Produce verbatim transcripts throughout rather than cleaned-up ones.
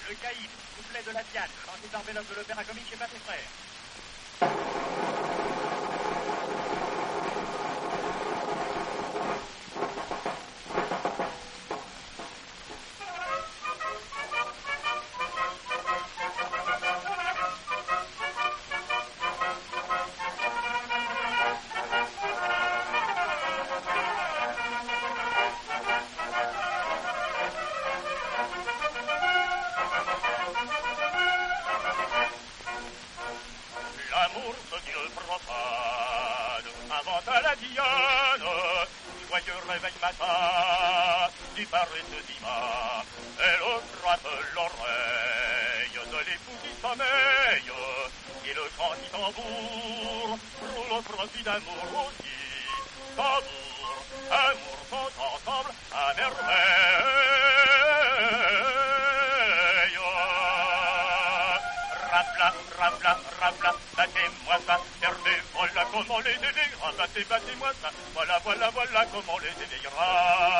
Le caïd, couplet de la Diane, chanté par Béloc de l'Opéra Comique chez Patrick Frère. L'amour, ce Dieu profane, invente la Diane, joyeux réveil matin, du Paris se diva, elle frappe l'oreille de l'époux qui sommeille, et le chant qui tambour, roule au profit d'amour aussi, tambour, amour sont ensemble à merveille. Rapla, rapla, rapla, battez-moi ça, fermez, voilà comment les éveillera, battez, battez-moi ça, voilà, voilà, voilà comment les éveillera.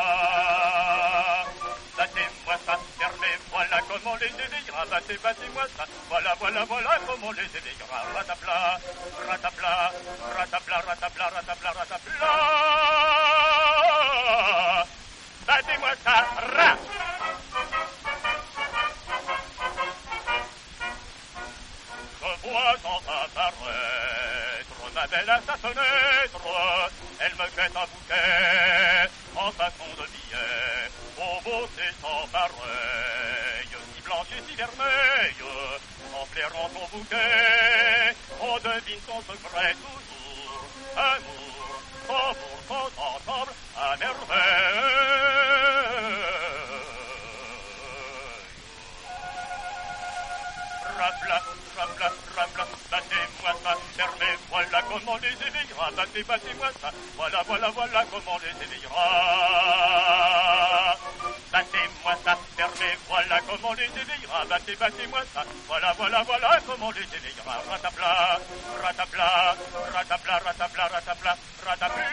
Battez-moi ça, fermez, voilà comment les éveillera, battez, battez-moi ça, voilà, voilà, voilà comment les éveillera. Ratapla, ratapla, ratapla, ratapla, ratapla, ratapla. Battez-moi ça, rat. Je vois sans apparaître ma belle à sa fenêtre, elle me jette un bouquet en façon de billet, ô beauté sans pareil, si blanche et si vermeille, en flairant son bouquet, on devine son secret toujours, amour, amour sont ensemble à merveille. Rapla, rapla, rapla, battez-moi ça, fermez, voilà comment les éveillera, battez, battez-moi ça, voilà, voilà, voilà comment les éveillera. Battez-moi ça, fermez, voilà comment les éveillera, battez, battez-moi ça, voilà, voilà, voilà comment les éveillera. Ratapla, ratapla, ratapla, ratapla, ratapla, ratapla.